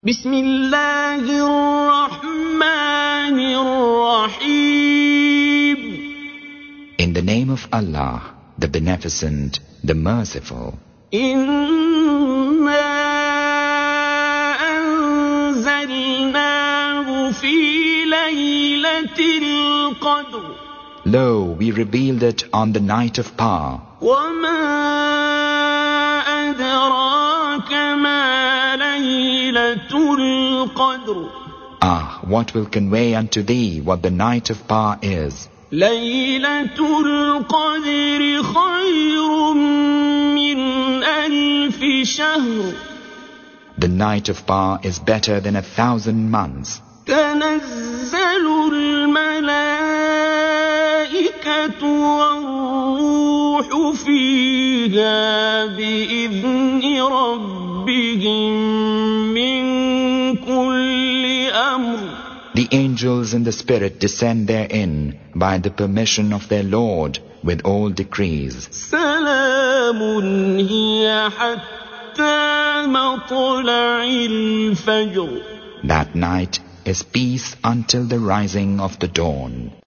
بسم الله الرحمن الرحيم. In the name of Allah, the Beneficent, the Merciful. إنا أنزلناه في ليلة القدر. Lo, we revealed it on the night of power. وما أدراك ما ليلة القدر. Ah, what will convey unto thee what the night of power is? ليلة القدر خير من ألف شهر. The night of power is better than 1,000 months. تنزل الملائكة والروح فيها بإذن ربهم من كل أمر. The angels and the Spirit descend therein by the permission of their Lord with all decrees. سلام هي حتى مطلع الفجر. That night is peace until the rising of the dawn.